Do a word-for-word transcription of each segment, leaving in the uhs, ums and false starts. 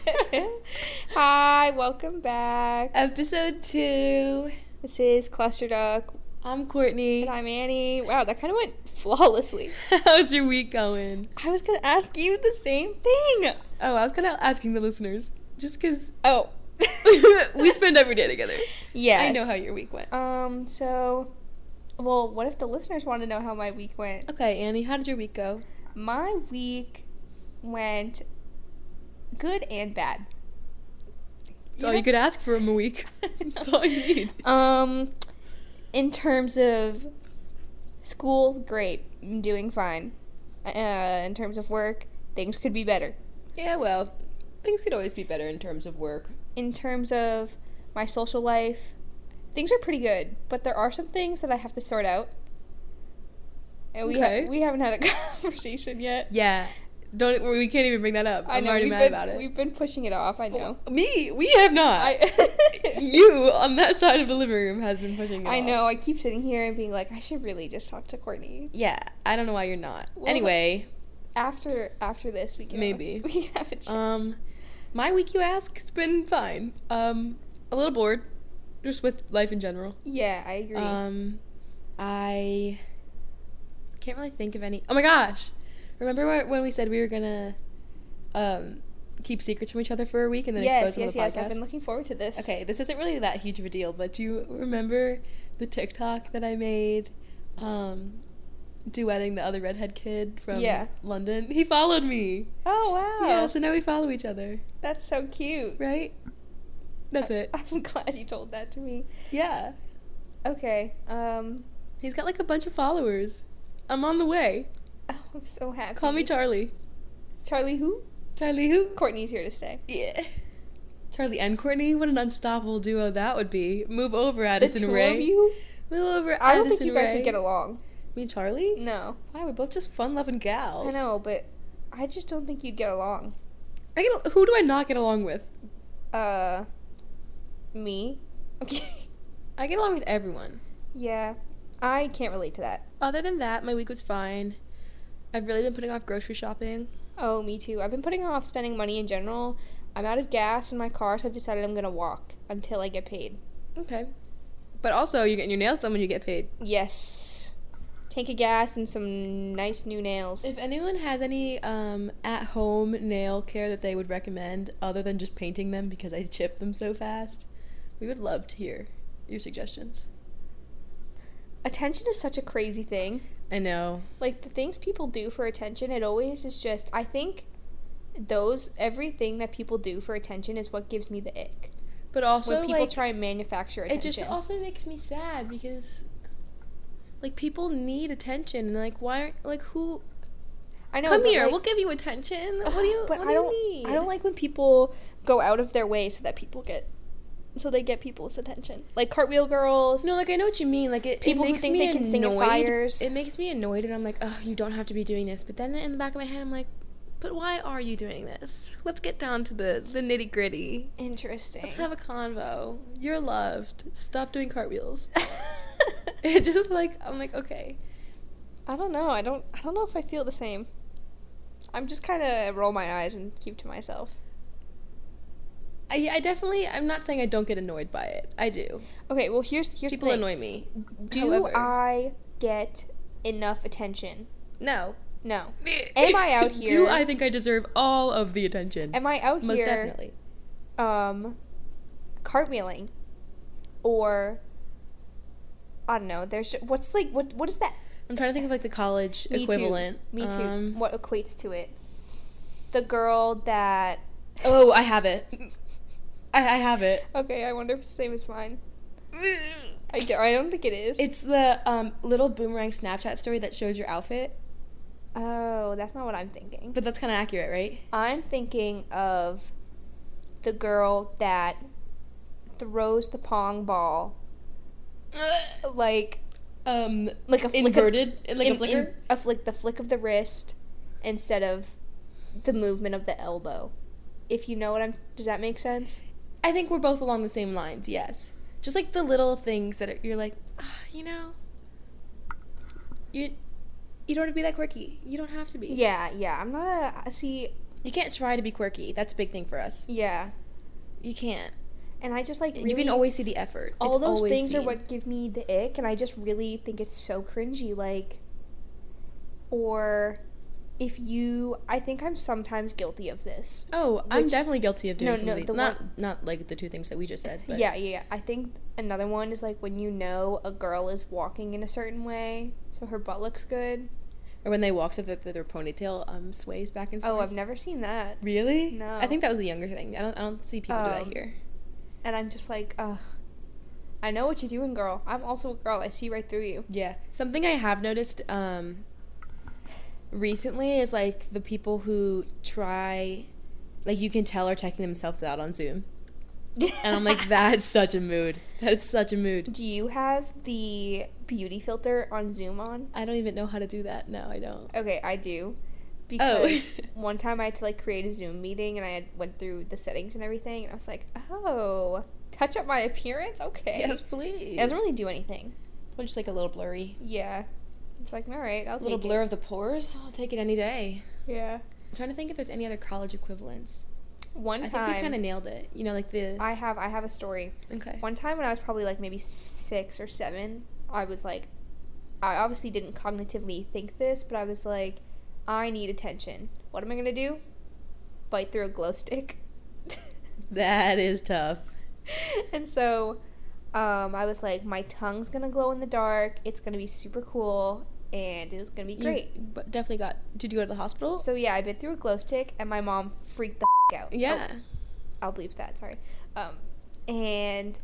Hi, welcome back. Episode two. This is Cluster Duck, I'm Courtney. and I'm Annie. Wow, that kind of went flawlessly. How's your week going? I was gonna ask you the same thing. Oh, I was kind of asking the listeners, just because Oh. we spend every day together. Yes. I know how your week went. Um, so, well, what if the listeners want to know how my week went? Okay, Annie, how did your week go? My week went good and bad. That's all you could ask for in a week. That's all you need. Um, in terms of school, great. I'm doing fine. Uh, in terms of work, things could be better. Yeah, well, things could always be better in terms of work. In terms of my social life, things are pretty good, but there are some things that I have to sort out. And we Okay. ha- we haven't had a conversation yet. Yeah, don't we can't even bring that up. I I'm know, already we've mad been, about it. We've been pushing it off, I know. Oh, me? We have not. I You on that side of the living room has been pushing it I off. know, I keep sitting here and being like, I should really just talk to Courtney. Yeah, I don't know why you're not. Well, Anyway, After after this, we can Maybe. we can have a chat. um, my week, you ask, it's been fine. Um, a little bored, just with life in general. Yeah, I agree. Um, I can't really think of any. Oh my gosh, remember wh- when we said we were gonna um keep secrets from each other for a week and then expose yes, them yes, on the yes. podcast? I've been looking forward to this. Okay, this isn't really that huge of a deal, but do you remember the TikTok that I made, um, duetting the other redhead kid from Yeah. London? He followed me. Oh wow. Yeah, so now we follow each other, That's so cute. right? That's I- it. I'm glad you told that to me. Yeah. Okay. Um. He's got like a bunch of followers. I'm on the way. Oh, I'm so happy. Call me Charlie. Charlie. Who? Charlie who? Courtney's here to stay. Yeah. Charlie and Courtney? What an unstoppable duo that would be. Move over, Addison the two Ray. of you? Move over, I don't Addison think you guys Ray. would get along. Me and Charlie? No. Why? We're both just fun-loving gals. I know, but I just don't think you'd get along. I get. Who do I not get along with? Uh. Me. Okay. I get along with everyone. Yeah. I can't relate to that. Other than that, my week was fine. I've really been putting off grocery shopping. Oh, me too. I've been putting off spending money in general. I'm out of gas in my car, so I've decided I'm gonna walk until I get paid. Okay. But also, you're getting your nails done when you get paid. Yes. Tank of gas and some nice new nails. If anyone has any um, at-home nail care that they would recommend, other than just painting them because I chip them so fast, we would love to hear your suggestions. Attention is such a crazy thing. I know. Like, the things people do for attention, it always is just, I think those, everything that people do for attention is what gives me the ick. But also, When people like, try and manufacture it attention. just also makes me sad because, like, people need attention. And, like, why aren't, like, who... I know, Come but, here, like, we'll give you attention. What do you, but what I do don't, you need? I don't like when people go out of their way so that people get, so they get people's attention. Like cartwheel girls. No, like, I know what you mean. Like, it, People it who makes think me they can sing at annoyed. fires. It makes me annoyed, and I'm like, oh, you don't have to be doing this. But then in the back of my head, I'm like, but why are you doing this? Let's get down to the, the nitty-gritty. Interesting. Let's have a convo. You're loved. Stop doing cartwheels. It just, like, I'm like, okay. I don't know. I don't. I don't know if I feel the same. I'm just kind of roll my eyes and keep to myself. I, I definitely, I'm not saying I don't get annoyed by it. I do. Okay. Well, here's here's People the thing. annoy me. Do However, I get enough attention? No. No. Am I out here? Do I think I deserve all of the attention? Am I out Most here? definitely. Um, cartwheeling, or I don't know. There's what's like what what is that? I'm trying to think of, like, the college Me equivalent. too. Me too. Um, What equates to it? The girl that. Oh, I have it. I, I have it. Okay, I wonder if it's the same as mine. I, do, I don't think it is. It's the um, little boomerang Snapchat story that shows your outfit. Oh, that's not what I'm thinking. But that's kind of accurate, right? I'm thinking of the girl that throws the pong ball like Um, like a flick inverted, of, like in, a flicker? in, a flick the flick of the wrist instead of the movement of the elbow. If you know what I'm does that make sense? I think we're both along the same lines, yes. Just like the little things that are, you're like, ah, you know, you you don't have to be that quirky. You don't have to be. Yeah, yeah. I'm not a see You can't try to be quirky. That's a big thing for us. Yeah. You can't. And I just, like, really... You can always see the effort. All it's those things seen. are what give me the ick, and I just really think it's so cringy, like... Or... If you... I think I'm sometimes guilty of this. Oh, which, I'm definitely guilty of doing no, some no, of these. the Not, one, not, like, the two things that we just said. But. Yeah, yeah, yeah. I think another one is, like, when you know a girl is walking in a certain way, so her butt looks good. Or when they walk so that their ponytail um, sways back and forth. Oh, I've never seen that. Really? No. I think that was a younger thing. I don't, I don't see people um, do that here. And I'm just like, ugh. I know what you're doing, girl. I'm also a girl. I see right through you. Yeah. Something I have noticed um, recently is, like, the people who try, like, you can tell are checking themselves out on Zoom. And I'm like, that's such a mood. That's such a mood. Do you have the beauty filter on Zoom on? I don't even know how to do that. No, I don't. Okay, I do. Because oh. one time I had to, like, create a Zoom meeting, and I had went through the settings and everything, and I was like, oh, touch up my appearance? Okay. Yes, please. It doesn't really do anything. Well, just, like, a little blurry. Yeah. It's like, all right, I'll take it. A little blur of the pores? I'll take it any day. Yeah. I'm trying to think if there's any other college equivalents. One I time. think we kind of nailed it. You know, like the... I have, I have a story. Okay. One time when I was probably, like, maybe six or seven, I was like, I obviously didn't cognitively think this, but I was like, I need attention. What am I going to do? Bite through a glow stick. That is tough. And so um, I was like, my tongue's going to glow in the dark. It's going to be super cool. And it was going to be great. You but definitely got... Did you go to the hospital? So, yeah, I bit through a glow stick, and my mom freaked the f*** out. Yeah. Oh, I'll bleep that, sorry. Um, and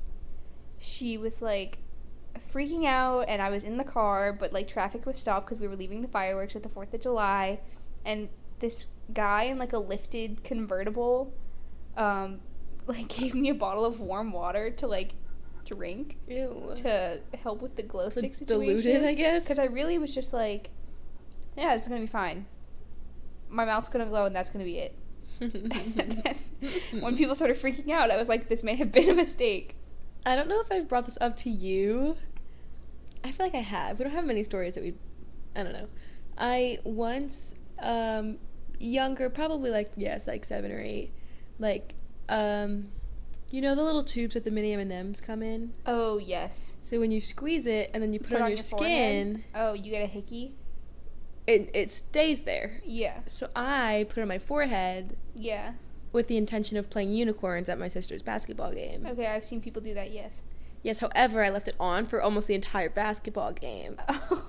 she was, like, freaking out, and I was in the car, but, like, traffic was stopped because we were leaving the fireworks at the fourth of July. And this guy in, like, a lifted convertible, um, like, gave me a bottle of warm water to, like, drink. Ew. To help with the glow stick the situation. Diluted, I guess. Because I really was just like, yeah, this is gonna be fine. My mouth's gonna glow, and that's gonna be it. And then when people started freaking out, I was like, this may have been a mistake. I don't know if I've brought this up to you. I feel like I have. We don't have many stories that we... I don't know. I once, um, younger, probably like, yes, like seven or eight, like, um... you know the little tubes that the mini M and M's come in? Oh, yes. So when you squeeze it and then you put, put it on, on your, your skin... Oh, you get a hickey? It it stays there. Yeah. So I put it on my forehead... Yeah. With the intention of playing unicorns at my sister's basketball game. Okay, I've seen people do that, yes. Yes, however, I left it on for almost the entire basketball game. Oh.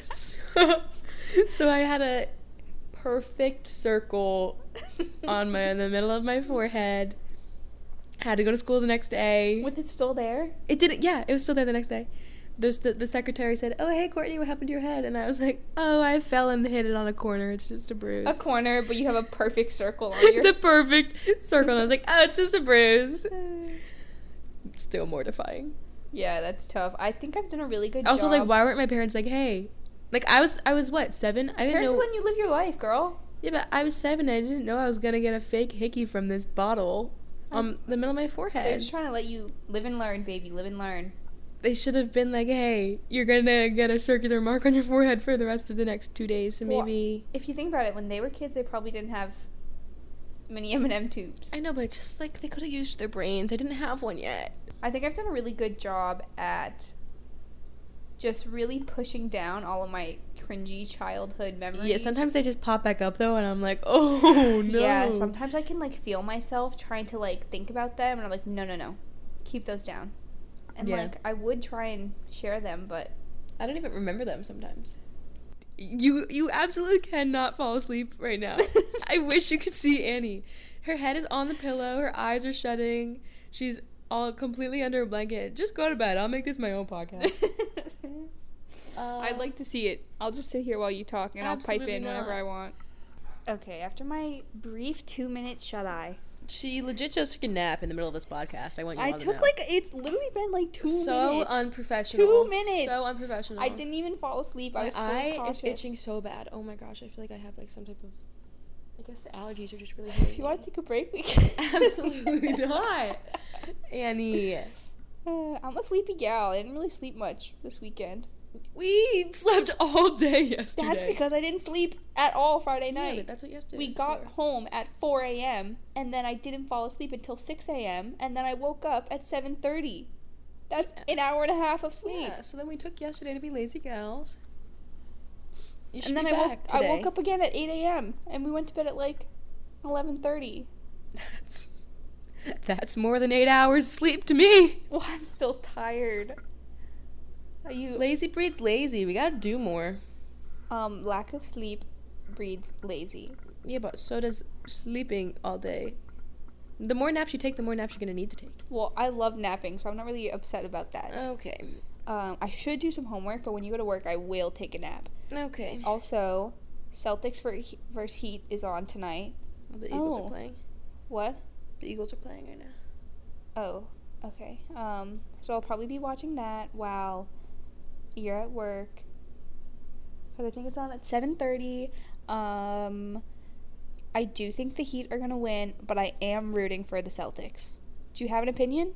So I had a perfect circle on my in the middle of my forehead. Had to go to school the next day. Was it still there? It didn't. Yeah, it was still there the next day. There's the, the secretary said, "Oh, hey, Courtney, what happened to your head?" And I was like, "Oh, I fell and hit it on a corner. It's just a bruise." A corner, but you have a perfect circle on your... The perfect circle. And I was like, "Oh, it's just a bruise." Still mortifying. Yeah, that's tough. I think I've done a really good also, job. Also, like, why weren't my parents like, "Hey," like I was, I was what, seven? I didn't parents know. Parents letting you live your life, girl. Yeah, but I was seven. And I didn't know I was gonna get a fake hickey from this bottle on the middle of my forehead. They're just trying to let you live and learn, baby. Live and learn. They should have been like, "Hey, you're gonna get a circular mark on your forehead for the rest of the next two days." So well, maybe. If you think about it, when they were kids, they probably didn't have many M and M tubes. I know, but just like they could have used their brains. I didn't have one yet. I think I've done a really good job at just really pushing down all of my cringy childhood memories. Yeah, sometimes they just pop back up though, and I'm like, oh no. Yeah, sometimes I can like feel myself trying to like think about them, and I'm like, no, no, no, keep those down. And yeah. like I would try and share them, but I don't even remember them sometimes. You you absolutely cannot fall asleep right now. I wish you could see Annie. Her head is on the pillow, her eyes are shutting. She's all completely under a blanket. Just go to bed. I'll make this my own podcast. uh, I'd like to see it. I'll just sit here while you talk, and I'll pipe in not. whenever I want. Okay, after my brief two-minute shut-eye. She legit just took a nap in the middle of this podcast. I want you all I to took know. like, it's literally been like two so minutes. So unprofessional. Two minutes. So unprofessional. I didn't even fall asleep. My I was fully eye cautious. is itching so bad. Oh my gosh, I feel like I have like some type of, I guess the allergies are just really hurting. If you want to take a break, we can. Absolutely not. Annie. Uh, I'm a sleepy gal. I didn't really sleep much this weekend. We slept all day yesterday. That's because I didn't sleep at all Friday Yeah, night. but that's what yesterday We was got for. home at four a.m. and then I didn't fall asleep until six a.m. and then I woke up at seven thirty. That's Yeah. an hour and a half of sleep. Yeah, so then we took yesterday to be lazy gals. You should And then be I woke back I today. woke up again at eight a.m. and we went to bed at like eleven thirty. That's that's more than eight hours sleep to me. Well, I'm still tired. Are you Lazy breeds lazy. We gotta do more. um lack of sleep breeds lazy. Yeah, but so does sleeping all day. The more naps you take, the more naps you're gonna need to take. Well, I love napping, so I'm not really upset about that. Okay. Um, I should do some homework, but when you go to work, I will take a nap. Okay. Also, Celtics for versus Heat is on tonight. The Eagles Oh. are playing. What? The Eagles are playing right now. Oh, okay. Um, so I'll probably be watching that while you're at work. Because I think it's on at seven thirty. Um, I do think the Heat are going to win, but I am rooting for the Celtics. Do you have an opinion?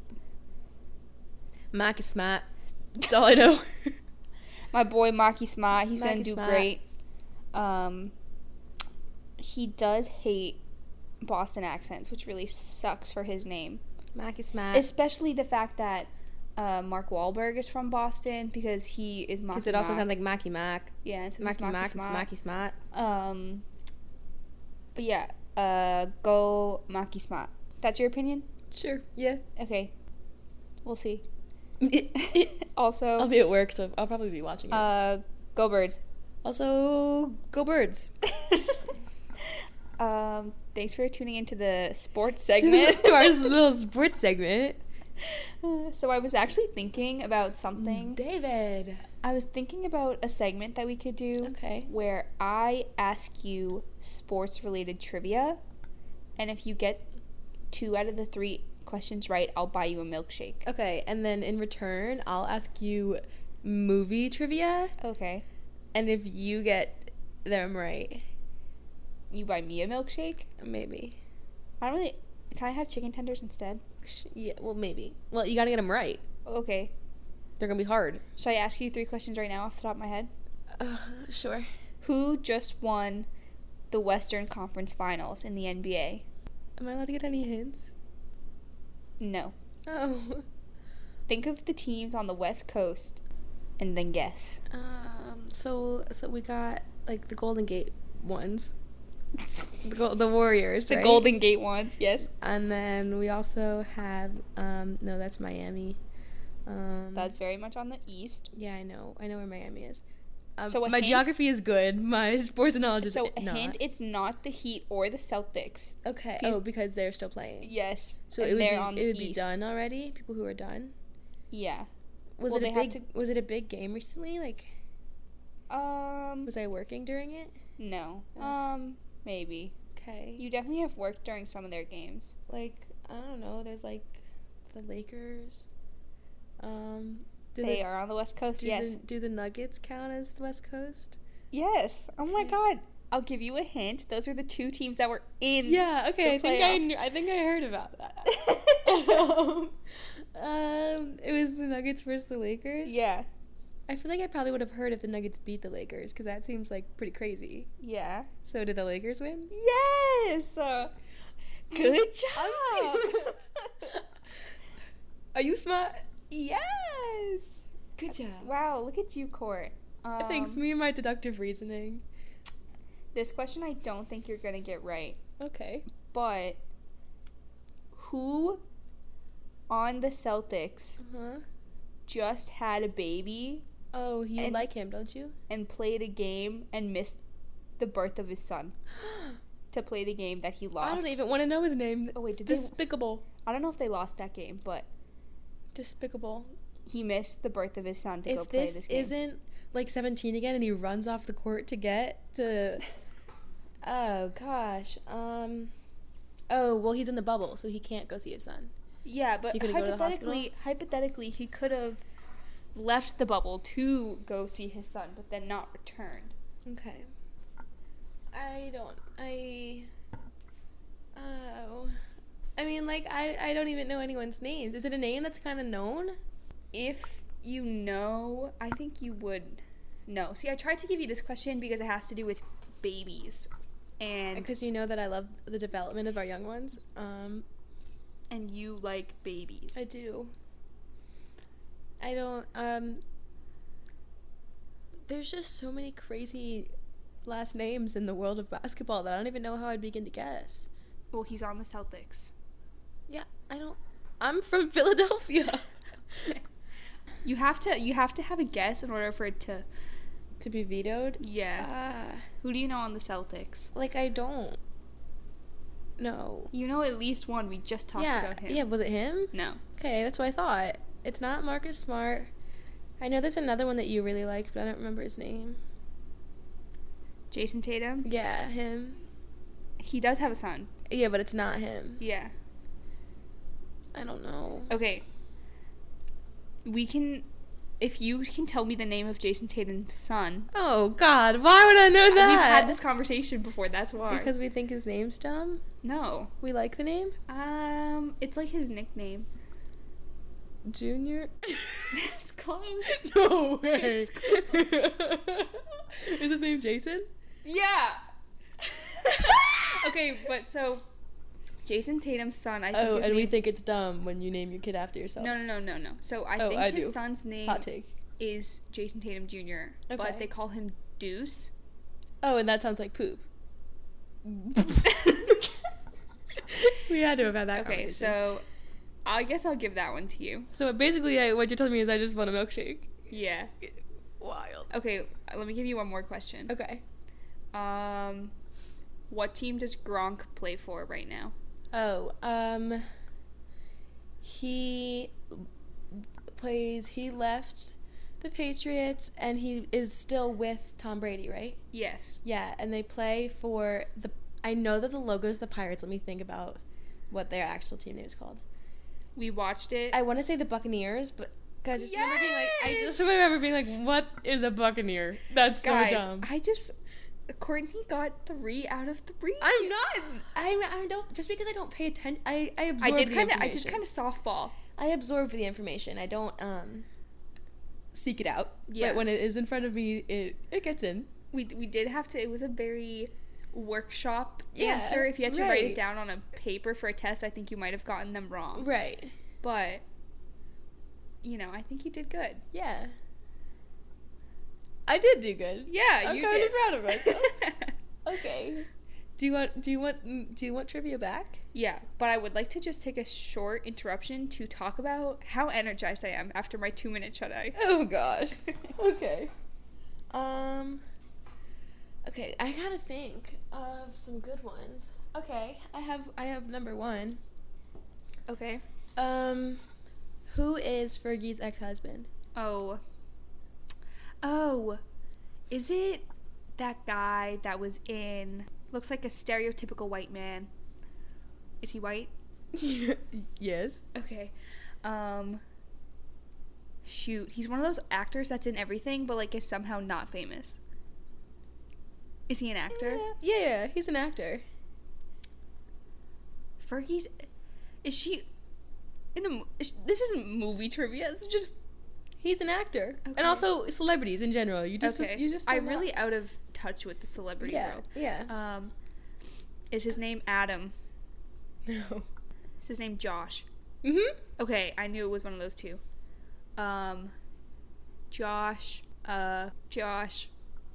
Mike is smart. That's all I know. My boy Maki Smart, he's going Maki to do Smart. great. Um, he does hate Boston accents, which really sucks for his name. Mike is smart. Especially the fact that uh, Mark Wahlberg is from Boston because he is Maki Because it also Mack. sounds like Maki Mac. Yeah, so he's Maki Mac, it's Smart. Maki Smart. Um, but yeah, uh, go Maki Smart. That's your opinion? Sure, yeah. Okay, we'll see. Also, I'll be at work, so I'll probably be watching it. uh, go Birds. Also, go Birds. um, thanks for tuning into the sports segment. to our little sports segment. So I was actually thinking about something. David. I was thinking about a segment that we could do. Okay. Where I ask you sports-related trivia, and if you get two out of the three questions right, I'll buy you a milkshake. Okay, and then in return, I'll ask you movie trivia, Okay. and if you get them right, You buy me a milkshake? maybe. I don't really... Can I have chicken tenders instead? Sh- Yeah, well, maybe. Well, you gotta get them right. Okay. They're gonna be hard. Should I ask you three questions right now off the top of my head? Uh, sure. Who just won the Western Conference Finals in the N B A? Am I allowed to get any hints? No. Oh. Think of the teams on the West Coast and then guess. Um. So so we got like the Golden Gate ones, the Go- the Warriors, The right? Golden Gate ones, yes. And then we also have um. No, that's Miami. Um. That's very much on the East. Yeah, I know. I know where Miami is. Um, So a my hint? geography is good. My sports knowledge is So a not. hint, it's not the Heat or the Celtics. Okay. because- Oh, because they're still playing. Yes. So and it would they're be on it the would be East. done already. People who are done. Yeah. Was Well, it they a have big? Was it a big game recently? Like, Um was I working during it? no. Oh. Um maybe. Okay. You definitely have worked during some of their games. like I don't know. There's like the Lakers. Um. Do They the, are on the West Coast, Do yes. The, do the Nuggets count as the West Coast? Yes. Oh my Okay. god. I'll give you a hint. Those are the two teams that were in Yeah. Okay. the I think I playoffs. knew, I think I heard about that. um, um, it was the Nuggets versus the Lakers. Yeah. I feel like I probably would have heard if the Nuggets beat the Lakers because that seems like pretty crazy. Yeah. So did the Lakers win? Yes. Uh, good job. Are you smart? Yes. Good job. Wow, look at you, Court. Um, Thanks, me and my deductive reasoning. This question I don't think you're going to get right. Okay. But who on the Celtics Uh-huh. just had a baby Oh, you And- like him, don't you? and played a game and missed the birth of his son to play the game that he lost? I don't even want to know his name. Oh, wait, It's did they- despicable. I don't know if they lost that game, but Despicable. he missed the birth of his son to go If play this, this game. isn't like seventeen again and he runs off the court to get to Oh gosh. Um Oh, well he's in the bubble, so he can't go see his son. Yeah, but He couldn't go to the hypothetically, hypothetically, he could have left the bubble to go see his son, but then not returned. Okay. I don't I Oh. I mean like I I don't even know anyone's names. Is it a name that's kind of known? If you know, I think you would know. See, I tried to give you this question because it has to do with babies. And Because you know that I love the development of our young ones. Um, and you like babies. I do. I don't, um, there's just so many crazy last names in the world of basketball that I don't even know how I'd begin to guess. Well, he's on the Celtics. Yeah, I don't, I'm from Philadelphia. You have to you have to have a guess in order for it to To be vetoed? yeah. Ah, Who do you know on the Celtics? like, I don't. No. You know at least one. We just talked yeah, about him. yeah, was it him? No. Okay, that's what I thought. It's not Marcus Smart. I know there's another one that you really like, but I don't remember his name. Jason Tatum? Yeah, him. He does have a son. Yeah, but it's not him. Yeah. I don't know. Okay. We can if you can tell me the name of Jason Tatum's son. Oh, God, why would I know that? We've had this conversation before, that's why. Because we think his name's dumb? No. We like the name? Um, it's like his nickname. Junior? That's close. No way. Is his name Jason? Yeah. Okay, but so Jason Tatum's son, I think Oh, his and we name- think it's dumb when you name your kid after yourself. No, no, no, no, no. So I Oh, think I his do. son's name Hot take. is Jason Tatum Junior Okay. But they call him Deuce. Oh, and that sounds like poop. We had to have had that Okay, conversation. so I guess I'll give that one to you. So basically, I, what you're telling me is I just want a milkshake. Yeah. Wild. Okay, let me give you one more question. Okay. Um, what team does Gronk play for right now? Oh, um, he plays, he left the Patriots and he is still with Tom Brady, right? Yes. Yeah, and they play for the, I know that the logo is the Pirates. Let me think about what their actual team name is called. We watched it. I want to say the Buccaneers, but I just remember being like, I Yes! just remember being like, what is a Buccaneer? That's so Guys, dumb. I just Courtney got three out of three. I'm not. I'm. I don't. Just because I don't pay attention, I I I absorb did the kind of. I information. did kind of softball. I absorb the information. I don't um seek it out. Yeah. But when it is in front of me, it it gets in. We we did have to. It was a very workshop Yeah, answer. If you had to write right. it down on a paper for a test, I think you might have gotten them wrong. Right. But you know, I think you did good. Yeah. I did do good. Yeah, I'm you kind did. of proud of myself. Okay. Do you want? Do you want? Do you want trivia back? Yeah, but I would like to just take a short interruption to talk about how energized I am after my two minute shut eye. Oh gosh. Okay. Um. Okay, I gotta think of some good ones. Okay, I have. I have number one. Okay. Um, who is Fergie's ex-husband? Oh. Oh. Is it that guy that was in looks like a stereotypical white man? Is he white? Yes. Okay. Um shoot, he's one of those actors that's in everything but like is somehow not famous. Is he an actor? Yeah, yeah, he's an actor. Fergie's is she in a mo- is, this isn't movie trivia. This is just He's an actor, Okay. and also celebrities in general. You just, okay. you just. I'm don't know. really out of touch with the celebrity Yeah, world. yeah. Um, is his name Adam? No. Is his name Josh? Mhm. Okay, I knew it was one of those two. Um, Josh. Uh, Josh.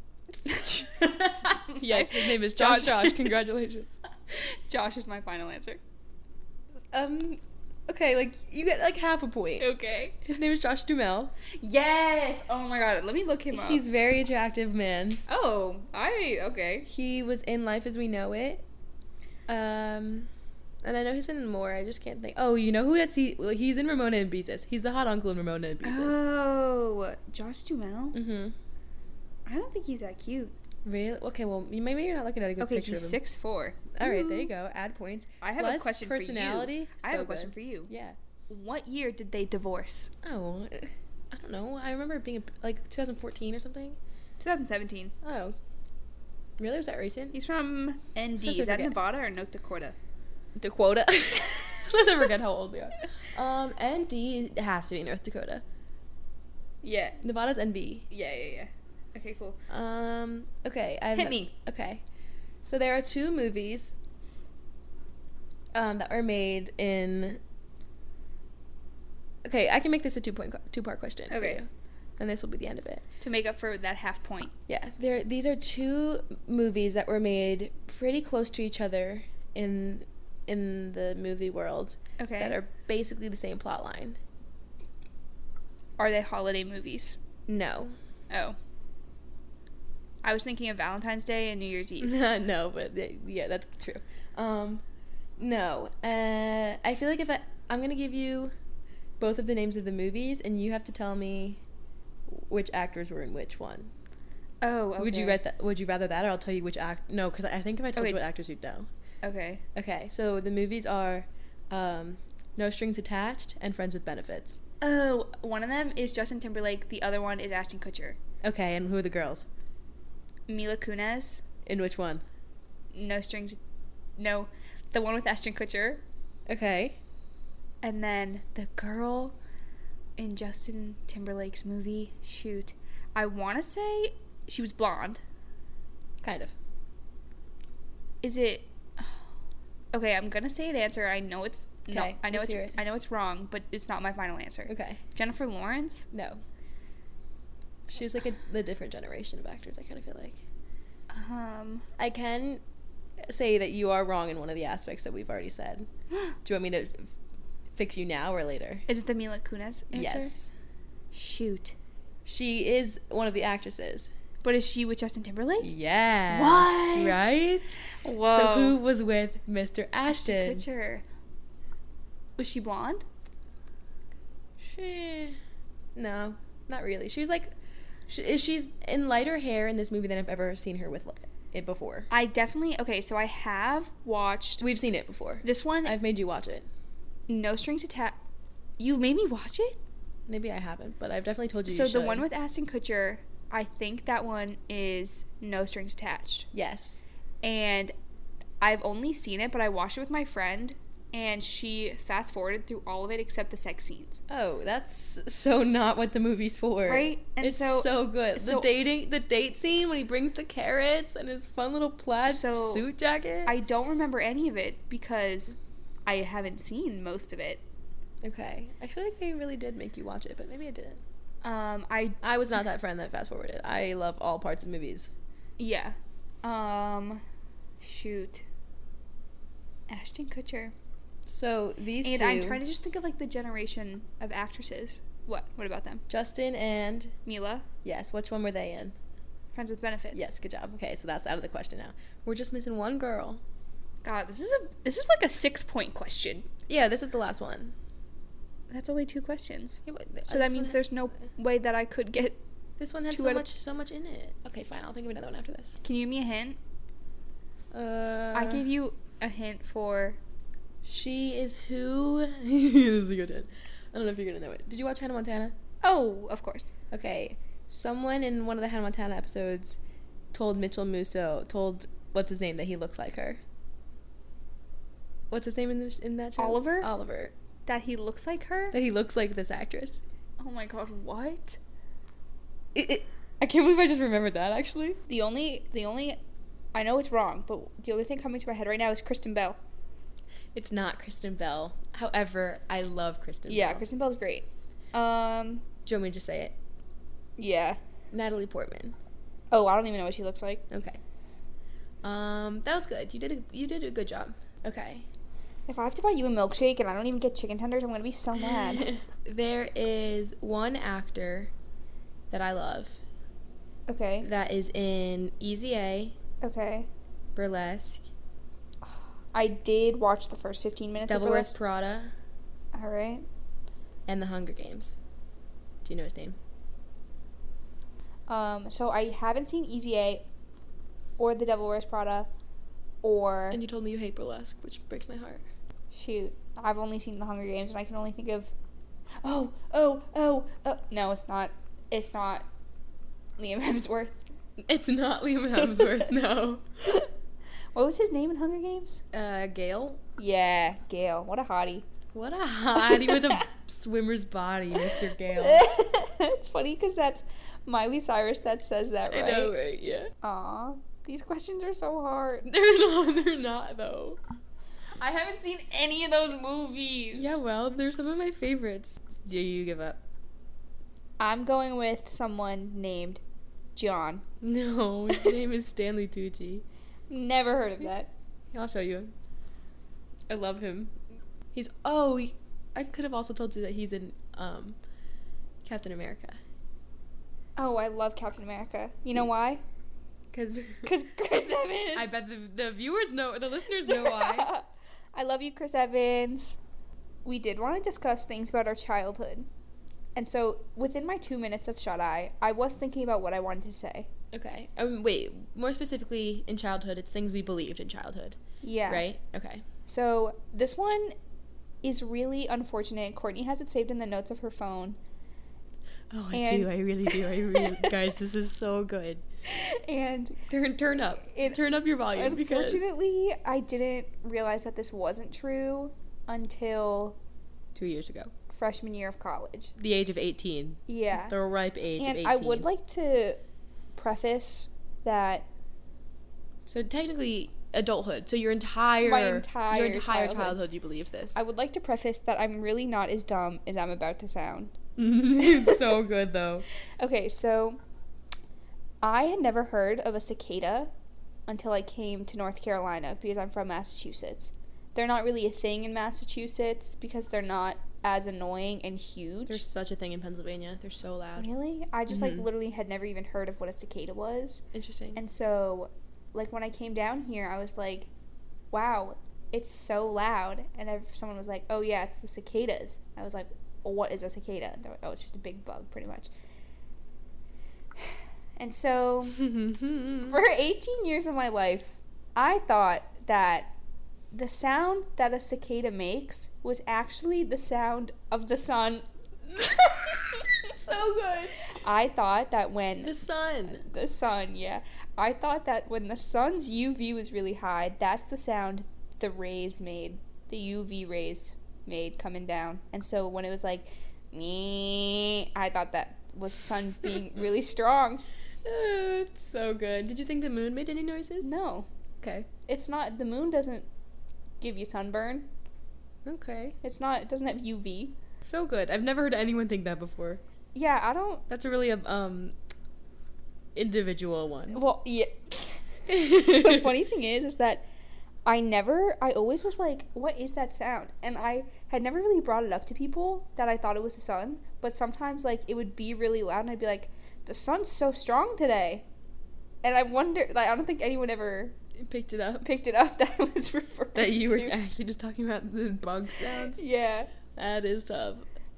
Yes, his name is Josh. Josh. Josh, congratulations. Josh is my final answer. Um. Okay, like you get like half a point. Okay. His name is Josh Duhamel. Yes. Oh my god. Let me look him up. He's a very attractive man. Oh, I okay. He was in Life as We Know It. Um, and I know he's in more. I just can't think. Oh, you know who that's he? Well, he's in Ramona and Beezus. He's the hot uncle in Ramona and Beezus. Oh, Josh Duhamel. Mm-hmm. I don't think he's that cute. Really? Okay. Well, you maybe you're not looking at a good Okay, picture he's of him. six four. All right, there you go. Add points. I have a Plus question personality. for you. I have So a question good. for you. Yeah. What year did they divorce? Oh, I don't know. I remember it being like twenty fourteen or something. twenty seventeen. Oh. Really? Was that recent? He's from N D. Sometimes Is I that forget. Nevada or North Dakota? Dakota. Let's never forget how old we are. Um, N D has to be North Dakota. Yeah. Nevada's N B. Yeah, yeah, yeah. Okay, cool. Um, okay. I have Hit no- me. Okay. So there are two movies um, that were made in... Okay, I can make this a two-point, two-part question. Okay. For you, and this will be the end of it. To make up for that half point. Yeah, there. These are two movies that were made pretty close to each other in in the movie world. Okay. That are basically the same plot line. Are they holiday movies? No. Oh. I was thinking of Valentine's Day and New Year's Eve. No, but they, yeah, that's true. Um, no. Uh, I feel like if I, I'm gonna give you both of the names of the movies, and you have to tell me which actors were in which one. Oh, okay. Would you read that? Would you rather that, or I'll tell you which act? No, because I think if I told Okay. you what actors, you'd know. Okay. Okay, so the movies are um, No Strings Attached and Friends with Benefits. Oh, one of them is Justin Timberlake. The other one is Ashton Kutcher. Okay, and who are the girls? Mila Kunis. In which one? No strings. No, the one with Ashton Kutcher. Okay. And then the girl in Justin Timberlake's movie. Shoot, I want to say she was blonde. Kind of. Is it? Okay, I'm gonna say an answer. I know it's no. Okay, I know let's it's hear it. I know it's wrong, but it's not my final answer. Okay. Jennifer Lawrence. No. She was like a the different generation of actors, I kind of feel like. Um. I can say that you are wrong in one of the aspects that we've already said. Do you want me to f- fix you now or later? Is it the Mila Kunis answer? Yes. Shoot. She is one of the actresses. But is she with Justin Timberlake? Yes. What? Right? Whoa. So who was with Mister Ashton? Picture. Was she blonde? She... No, not really. She was like... She, she's in lighter hair in this movie than I've ever seen her with it before. I definitely... Okay, so I have watched... We've seen it before. This one... I've made you watch it. No Strings Attached... You've made me watch it? Maybe I haven't, but I've definitely told you So you the should. one with Ashton Kutcher... I think that one is No Strings Attached. Yes. And I've only seen it, but I watched it with my friend, and she fast forwarded through all of it except the sex scenes. Oh, that's so not what the movie's for. Right? And it's so- so, good. so- the dating, the date scene when he brings the carrots and his fun little plaid So, suit jacket. I don't remember any of it because I haven't seen most of it. Okay. I feel like I really did make you watch it, but maybe I didn't. Um, I I was not that friend that fast forwarded. I love all parts of movies. yeah. Um, shoot. Ashton Kutcher. So these And two, I'm trying to just think of like the generation of actresses. What? What about them? Justin and Mila, yes, which one were they in? Friends with Benefits. Yes, good job. Okay, so that's out of the question now. We're just missing one girl. God, this is a this is like a six point question. Yeah, this is the last one. That's only two questions. Yeah, but So this that means one- there's no way that I could get. This one had two so out of- much, so much in it. Okay, fine. I'll think of another one after this. Can you give me a hint? Uh, I gave you a hint for. She is who? This is a good hint. I don't know if you're gonna know it. Did you watch Hannah Montana? Oh, of course. Okay, someone in one of the Hannah Montana episodes told Mitchell Musso, told what's his name, that he looks like her. What's his name in the, in that show? Oliver? Oliver. That he looks like her. That he looks like this actress. Oh my God! What? It, it, I can't believe I just remembered that, actually. The only, the only, I know it's wrong, but the only thing coming to my head right now is Kristen Bell. It's not Kristen Bell. However, I love Kristen Yeah, Bell. Kristen Bell's great. Um, Do you want me to just say it? yeah. Natalie Portman. Oh, I don't even know what she looks like. Okay. Um, that was good. You did a, you did a good job. Okay. If I have to buy you a milkshake and I don't even get chicken tenders, I'm gonna be so mad. There is one actor that I love Okay. that is in Easy A, Okay. Burlesque, I did watch the first fifteen minutes Devil of Wears Burlesque. Prada, All right. and The Hunger Games. Do you know his name? Um, so I haven't seen Easy A or The Devil Wears Prada or And you told me you hate Burlesque, which breaks my heart. shoot. I've only seen The Hunger Games and I can only think of oh, oh, oh, oh. No, it's not. It's not Liam Hemsworth. It's not Liam Hemsworth, no. What was his name in Hunger Games? Uh, Gale? Yeah, Gale. What a hottie. What a hottie with a swimmer's body, Mister Gale. It's funny because that's Miley Cyrus that says that, right? I know, right? Yeah. Aw, these questions are so hard. They're not. They're not though. I haven't seen any of those movies. Yeah, well, they're some of my favorites. Do you give up? I'm going with someone named John. No, his name is Stanley Tucci. Never heard of that. I'll show you him. I love him. He's oh, he, I could have also told you that he's in um, Captain America. Oh, I love Captain America. You know why? Cause, Cause Chris Evans. I bet the the viewers know, the listeners know why. I love you, Chris Evans. We did want to discuss things about our childhood. And so, within my two minutes of shut-eye, I was thinking about what I wanted to say. Okay. Um, wait, more specifically in childhood, it's things we believed in childhood. Yeah. Right? Okay. So, this one is really unfortunate. Courtney has it saved in the notes of her phone. Oh, I And- do. I really do. I really, guys, this is so good. And Turn, turn up. It- turn up your volume. Because unfortunately, I didn't realize that this wasn't true until two years ago, freshman year of college. the age of eighteen. Yeah. The ripe age And of I eighteen. would like to preface that So technically, adulthood. So your entire, My entire your entire childhood. childhood, you believed this. I would like to preface that I'm really not as dumb as I'm about to sound. It's so good though. Okay, so I had never heard of a cicada until I came to North Carolina because I'm from Massachusetts. They're not really a thing in Massachusetts because they're not as annoying and huge. There's such a thing in Pennsylvania. They're so loud. Really? I just Mhm. like literally had never even heard of what a cicada was. Interesting. And so like when I came down here, I was like, wow, it's so loud. And if someone was like, oh yeah, it's the cicadas. I was like, well, what is a cicada? They were like, oh, it's just a big bug, pretty much. And so for eighteen years of my life, I thought that the sound that a cicada makes was actually the sound of the sun. So good. I thought that when The sun. the sun, yeah. I thought that when the sun's U V was really high, that's the sound the rays made. The U V rays made coming down. And so when it was like, me, I thought that was the sun being really strong. Uh, it's so good. Did you think the moon made any noises? No, Okay. it's not. The moon doesn't give you sunburn. Okay. It's not. It doesn't have U V. So good. I've never heard anyone think that before. Yeah, I don't. That's a really um individual one. Well, yeah. The funny thing is, is that I never, I always was like, what is that sound? And I had never really brought it up to people that I thought it was the sun, but sometimes, like, it would be really loud, and I'd be like, the sun's so strong today. And I wonder, like, I don't think anyone ever Picked it up. picked it up that I was referring That you were to. actually just talking about the bug sounds. Yeah. That is tough.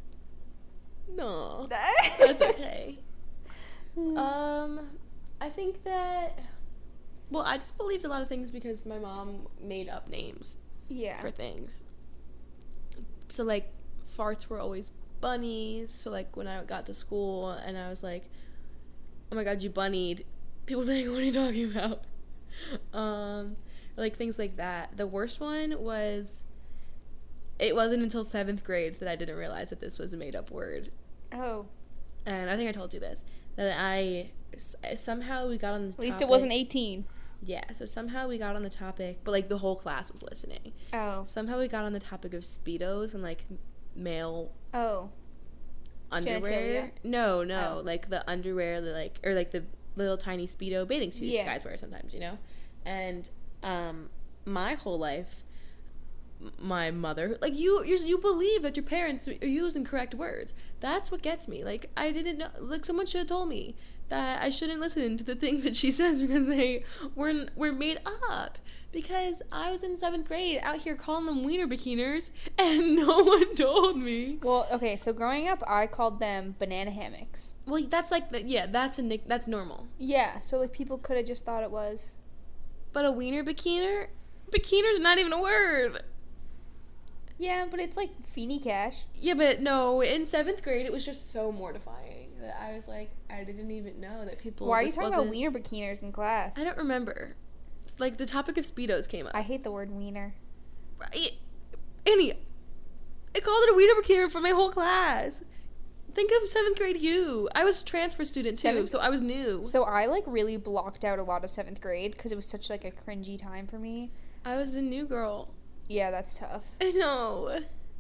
No. That's That's okay. Um, I think that. Well, I just believed a lot of things because my mom made up names Yeah. for things. So, like, farts were always bunnies. So, like, when I got to school and I was like, oh my god, you bunnied, people would be like, what are you talking about? Um, like, things like that. The worst one was, it wasn't until seventh grade that I didn't realize that this was a made-up word. Oh. And I think I told you this, that I, somehow we got on this At least topic. it wasn't eighteen. Yeah, so somehow we got on the topic, but, like, the whole class was listening. Oh. Somehow we got on the topic of Speedos and, like, male Oh. underwear. Genitalia? No, no, Oh. like the underwear, the, like, or like the little tiny Speedo bathing suits Yeah. guys wear sometimes, you know? And um, my whole life, m- my mother, like, you, you, you believe that your parents are using correct words. That's what gets me. Like, I didn't know, like, someone should have told me that I shouldn't listen to the things that she says because they weren't, were made up. Because I was in seventh grade out here calling them wiener bikiners and no one told me. Well, okay, so growing up, I called them banana hammocks. Well, that's like, the, yeah, that's a nick, that's normal. Yeah, so, like, people could have just thought it was... But a wiener bikiner? Bikiner's not even a word. Yeah, but it's like Feeny Cash. Yeah, but no, in seventh grade, it was just so mortifying that I was like, I didn't even know that people. Why are you this talking about wasn't- wiener bikiners in class? I don't remember. It's like the topic of Speedos came up. I hate the word wiener. Right. Annie, I called it a weed cure for my whole class. Think of seventh grade you. I was a transfer student too, seventh? so I was new. So I like really blocked out a lot of seventh grade because it was such like a cringy time for me. I was the new girl. Yeah, that's tough. I know.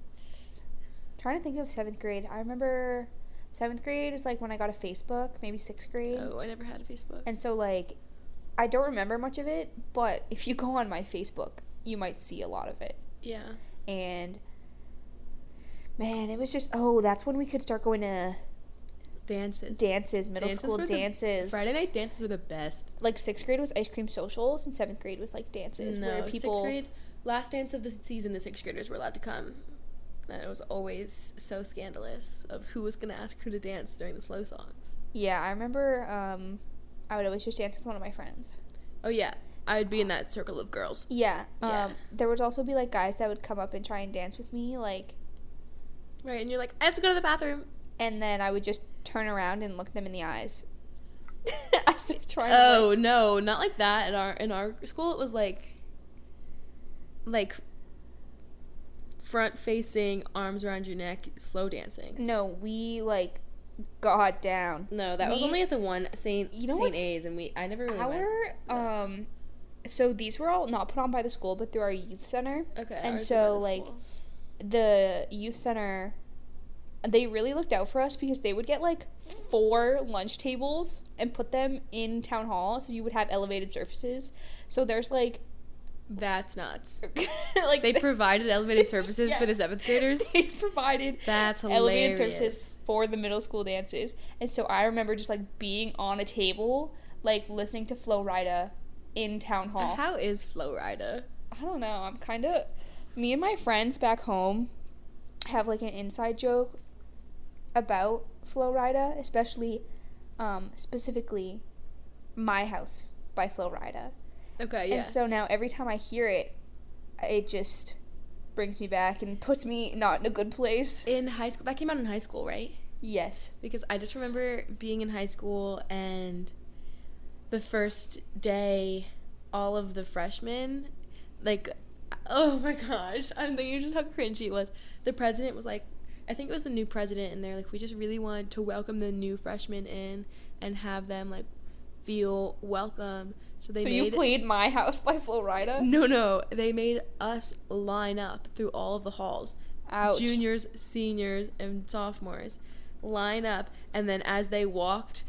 Trying to think of seventh grade. I remember seventh grade is like when I got a Facebook, maybe sixth grade. Oh, I never had a Facebook. And so like, I don't remember much of it, but if you go on my Facebook, you might see a lot of it. Yeah. And man, it was just, oh, that's when we could start going to dances. Dances, middle dances school dances. Friday night dances were the best. Like sixth grade was ice cream socials, and seventh grade was like dances. No, where people... sixth grade, last dance of the season, the sixth graders were allowed to come. And it was always so scandalous of who was going to ask who to dance during the slow songs. Yeah, I remember um, I would always just dance with one of my friends. Oh, yeah. I would be in that circle of girls. Yeah. yeah. Um, there would also be, like, guys that would come up and try and dance with me, like... Right, and you're like, I have to go to the bathroom. And then I would just turn around and look them in the eyes. As they're trying oh, to, like... no, not like that. In our, in our school, it was, like... Like... front-facing, arms around your neck, slow dancing. No, we, like, got down. No, that we, was only at the one Saint you know Saint A's, and we I never really our, went. um, so these were all not put on by the school, but through our youth center. Okay. And so, like, school. the youth center, they really looked out for us because they would get, like, four lunch tables and put them in town hall, so you would have elevated surfaces. So there's, like... That's nuts. Like they provided elevated surfaces yes. for the seventh graders? They provided That's hilarious. elevated surfaces for the middle school dances. And so I remember just, like, being on a table, like, listening to Flo Rida in town hall. How is Flo Rida? I don't know. I'm kind of... Me and my friends back home have, like, an inside joke about Flo Rida, especially, um, specifically, My House by Flo Rida. Okay, yeah. And so now every time I hear it, it just brings me back and puts me not in a good place. In high school, that came out in high school, right? Yes. Because I just remember being in high school and the first day, all of the freshmen, like, oh my gosh, I'm thinking just how cringy it was. The president was like, I think it was the new president, and they're like, we just really want to welcome the new freshmen in and have them, like, feel welcome. So they so made you played My House by Flo Rida? No, no. They made us line up through all of the halls. Ouch. Juniors, seniors, and sophomores line up, and then as they walked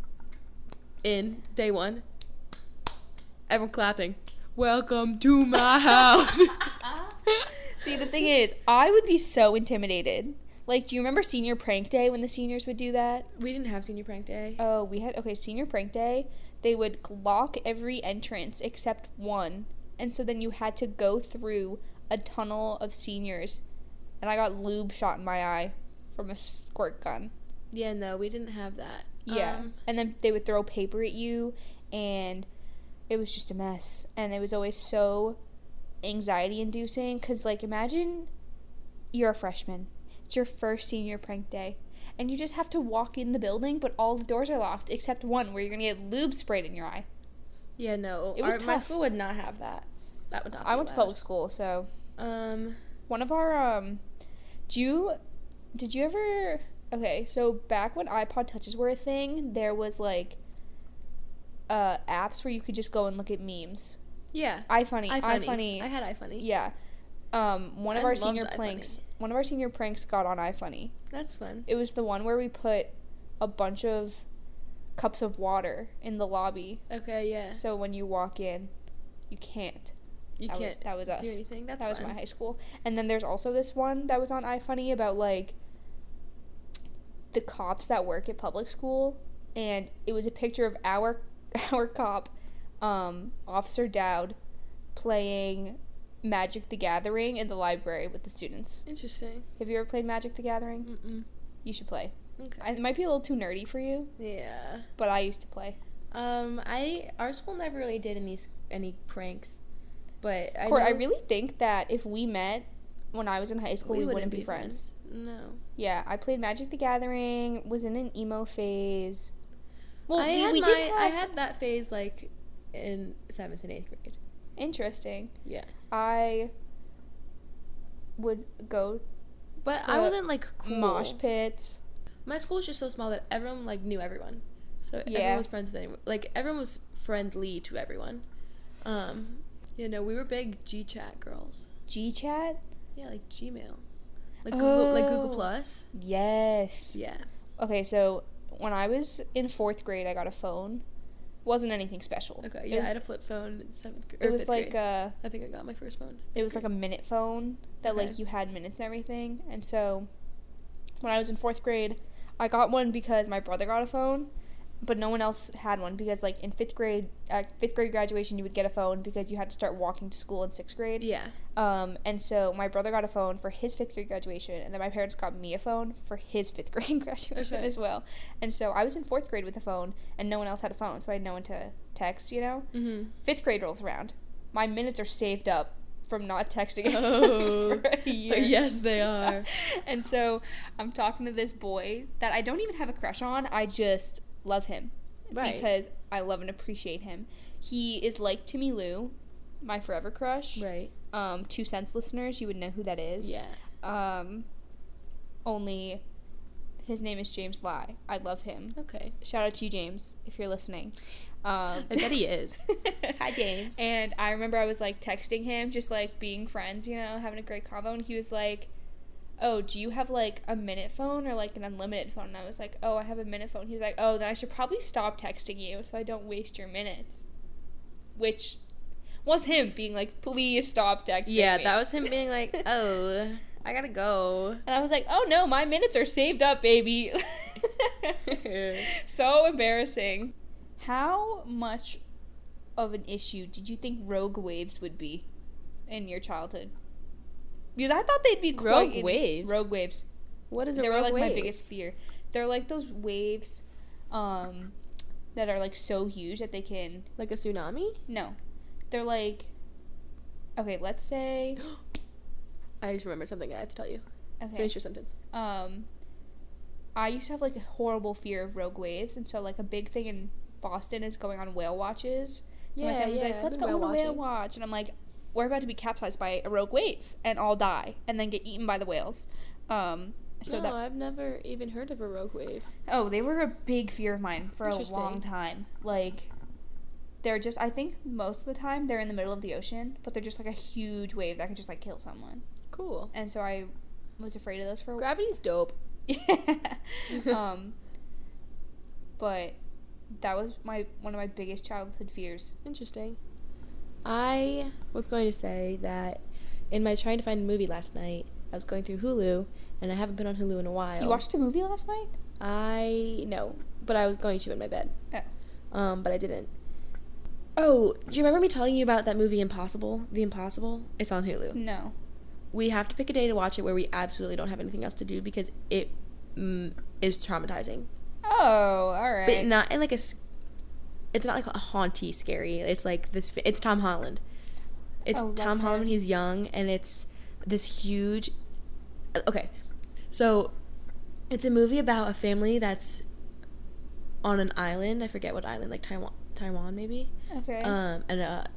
in day one, everyone clapping. Welcome to my house. See, the thing is, I would be so intimidated. Like, do you remember senior prank day when the seniors would do that? We didn't have senior prank day. Oh, we had, okay, senior prank day, they would lock every entrance except one. And so then you had to go through a tunnel of seniors. And I got lube shot in my eye from a squirt gun. Yeah, no, we didn't have that. Yeah. Um, and then they would throw paper at you, and it was just a mess. And it was always so anxiety-inducing. Because, like, imagine you're a freshman. It's your first senior prank day. And you just have to walk in the building, but all the doors are locked, except one where you're going to get lube sprayed in your eye. Yeah, no. It was our, tough. My school would not have that. That would not be I went allowed. to public school, so... Um... One of our, um... Do you... Did you ever... Okay, so back when iPod Touches were a thing, there was, like, uh, apps where you could just go and look at memes. Yeah. iFunny. iFunny. iFunny. I had iFunny. Yeah. Um, one of I our loved senior iFunny. pranks... One of our senior pranks got on iFunny. That's fun. It was the one where we put a bunch of cups of water in the lobby. Okay, yeah. So when you walk in, you can't. You that can't was, that was us. do anything. That's That was fun. my high school. And then there's also this one that was on iFunny about, like, the cops that work at public school. And it was a picture of our our cop, um, Officer Dowd, playing Magic the Gathering in the library with the students. Interesting. Have you ever played Magic the Gathering? Mm-mm. You should play. Okay. I, it might be a little too nerdy for you. Yeah. But I used to play. Um, I our school never really did any any pranks, but I Court, know I really think that if we met when I was in high school, we, we wouldn't, wouldn't be friends. friends. No. Yeah, I played Magic the Gathering. Was in an emo phase. Well, I we, had we my, did have... I had that phase like in seventh and eighth grade. Interesting. Yeah. I would go But I wasn't like cool. Mosh pits. My school was just so small that everyone like knew everyone. So Yeah. everyone was friends with anyone. Like everyone was friendly to everyone. Um, you know, we were big G Chat girls. G Chat? Yeah, like Gmail. Like Google like Google Oh. Plus. Yes. Yeah. Okay, so when I was in fourth grade, I got a phone. Wasn't anything special. Okay, It yeah, was, I had a flip phone in seventh grade. it was like uh I think I got my first phone. it was like a minute phone that Okay. like you had minutes and everything. And so when I was in fourth grade, I got one because my brother got a phone, but no one else had one because like in fifth grade, uh, fifth grade graduation, you would get a phone because you had to start walking to school in sixth grade. Yeah. Um, and so my brother got a phone for his fifth grade graduation, and then my parents got me a phone for his fifth grade graduation Okay. as well. And so I was in fourth grade with a phone, and no one else had a phone, so I had no one to text, you know? Mm-hmm. Fifth grade rolls around. My minutes are saved up from not texting Oh. for a year. Yes, they are. And so I'm talking to this boy that I don't even have a crush on. I just love him. Right. Because I love and appreciate him. He is like Timmy Lou, my forever crush. Right. Um, Two Cents listeners, you would know who that is. Yeah. Um, only his name is James Lai. I love him. Okay. Shout out to you, James, if you're listening. Um, I bet he is. Hi, James. And I remember I was like texting him, just like being friends, you know, having a great convo. And he was like, "Oh, do you have like a minute phone or like an unlimited phone?" And I was like, "Oh, I have a minute phone." He's like, "Oh, then I should probably stop texting you so I don't waste your minutes." Which was him being like, "Please stop texting Yeah, me." that was him being like, "Oh, I gotta go." And I was like, "Oh no, my minutes are saved up, baby." So embarrassing. How much of an issue did you think rogue waves would be in your childhood? Because I thought they'd be quite Rogue in- waves? Rogue waves. What is a They were rogue like my wave? biggest fear. They're like those waves um that are like so huge that they can Like a tsunami? no. They're like okay, let's say I just remembered something I have to tell you. okay. Finish your sentence. Um I used to have like a horrible fear of rogue waves, and so like a big thing in Boston is going on whale watches. So my Yeah, family would be yeah, like, let's I've go been on a whale whale watching. watch. And I'm like, we're about to be capsized by a rogue wave and all die and then get eaten by the whales. Um, so no, that I've never even heard of a rogue wave. oh, they were a big fear of mine for a Interesting. long time. Like, they're just, I think most of the time they're in the middle of the ocean, but they're just like a huge wave that could just like kill someone. Cool. And so I was afraid of those for a while. Gravity's dope. um, but that was my one of my biggest childhood fears. Interesting. I was going to say that in my trying to find a movie last night, I was going through Hulu, and I haven't been on Hulu in a while. You watched a movie last night? I no, but I was going to in my bed. Oh. Um, but I didn't. Oh, do you remember me telling you about that movie Impossible? The Impossible? It's on Hulu. No. We have to pick a day to watch it where we absolutely don't have anything else to do because it mm, is traumatizing. Oh, all right. But not in like a. s- It's not like a haunty scary. It's like this. It's Tom Holland. It's Oh, love Tom Holland when him. he's young, and it's this huge. Okay, so it's a movie about a family that's on an island. I forget what island, like Taiwan, Taiwan maybe. Okay. Um, and a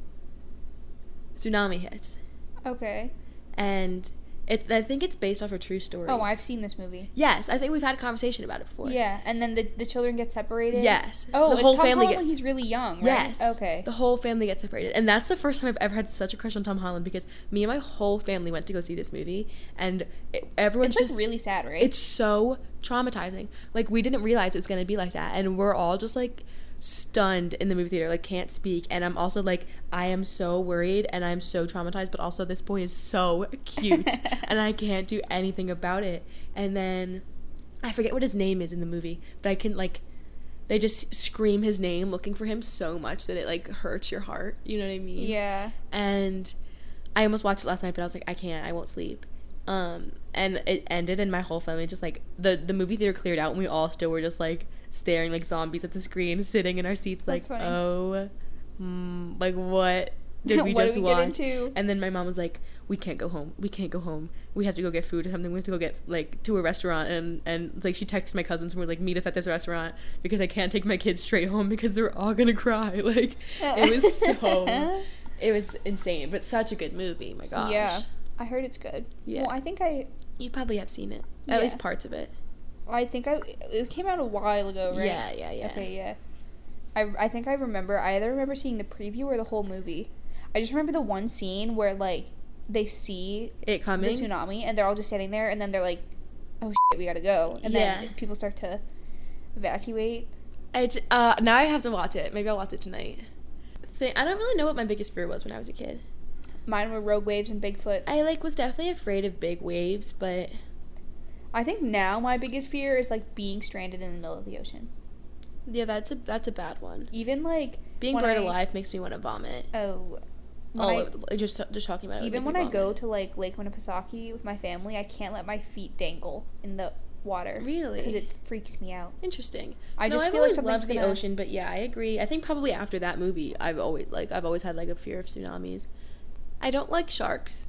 tsunami hits, okay. and it. I think it's based off a true story. Oh, I've seen this movie. Yes, I think we've had a conversation about it before. Yeah, and then the, the children get separated. Yes. Oh, the it's whole Tom family Holland gets. when he's really young, right? Yes. Okay. The whole family gets separated. And that's the first time I've ever had such a crush on Tom Holland because me and my whole family went to go see this movie. And it, everyone's It's like just. really sad, right? It's so traumatizing. Like, we didn't realize it was going to be like that. And we're all just, like, stunned in the movie theater, like, can't speak. And I'm also, like, I am so worried and I'm so traumatized. But also, this boy is so cute. And I can't do anything about it. And then. I forget what his name is in the movie. But I can, like. They just scream his name looking for him so much that it, like, hurts your heart. You know what I mean? Yeah. And I almost watched it last night, but I was like, I can't. I won't sleep. Um, and it ended, and my whole family just, like, the, the movie theater cleared out, and we all still were just, like, staring like zombies at the screen, sitting in our seats, That's like, funny. oh, mm, like, what did we What just did we get watch? into? And then my mom was like, we can't go home. We can't go home. We have to go get food or something. We have to go get, like, to a restaurant. And, and like, she texted my cousins and was like, meet us at this restaurant because I can't take my kids straight home because they're all gonna cry. Like, it was so, it was insane, but such a good movie. My gosh. Yeah. I heard it's good. Yeah. Well, I think I You probably have seen it. Yeah. At least parts of it. I think I it came out a while ago, right? Yeah, yeah, yeah. Okay, yeah. I, I think I remember. I either remember seeing the preview or the whole movie. I just remember the one scene where like they see It coming. the tsunami and they're all just standing there and then they're like, "Oh shit, we gotta go!" And Yeah. then people start to evacuate. It's, uh, now I have to watch it. Maybe I'll watch it tonight. Thing, I don't really know what my biggest fear was when I was a kid. Mine were rogue waves and Bigfoot. I like was definitely afraid of big waves, but I think now my biggest fear is like being stranded in the middle of the ocean. yeah, that's a that's a bad one. Even like Being when buried I- alive makes me want to vomit. Oh. when All I- over the place. Just just talking about it. would Even make when me I go vomit. to like Lake Winnipesaukee with my family, I can't let my feet dangle in the water. Really? Because it freaks me out. Interesting. I No, just I've feel like always something's loved the gonna- ocean, but yeah, I agree. I think probably after that movie, I've always like I've always had like a fear of tsunamis. I don't like sharks.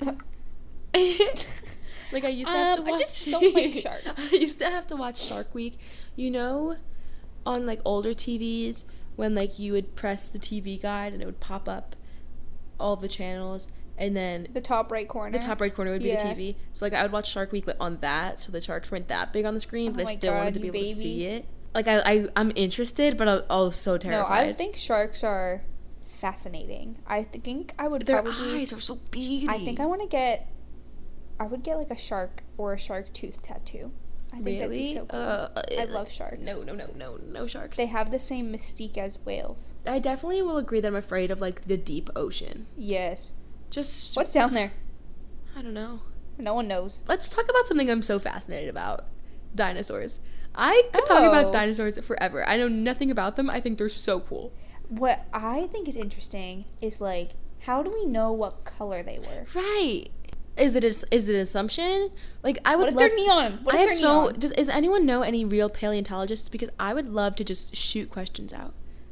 Like I used to have Um, to watch. I just don't like sharks. I used to have to watch Shark Week. You know, on like older T Vs when like you would press the T V guide and it would pop up all the channels, and then The top right corner. the top right corner would be Yeah. the T V. So like I would watch Shark Week like, on that, so the sharks weren't that big on the screen, Oh but I my still God, wanted to be you able to baby. see it. Like I, I I'm interested, but I'm also No, terrified. I think sharks are fascinating. I think I would Their probably. eyes are so beady. I think I want to get. I would get like a shark or a shark tooth tattoo. I think that'd be Really? so cool. Uh, I love sharks. No, no, no, no, no sharks. They have the same mystique as whales. I definitely will agree that I'm afraid of like the deep ocean. Yes. Just What's down there? I don't know. No one knows. Let's talk about something I'm so fascinated about. Dinosaurs. I could talk Oh. about dinosaurs forever. I know nothing about them. I think they're so cool. What I think is interesting is like, how do we know what color they were? Right. Is it a, is it an assumption? Like I would What if love they're neon? What I if have they're so neon? does is anyone know any real paleontologists, because I would love to just shoot questions out.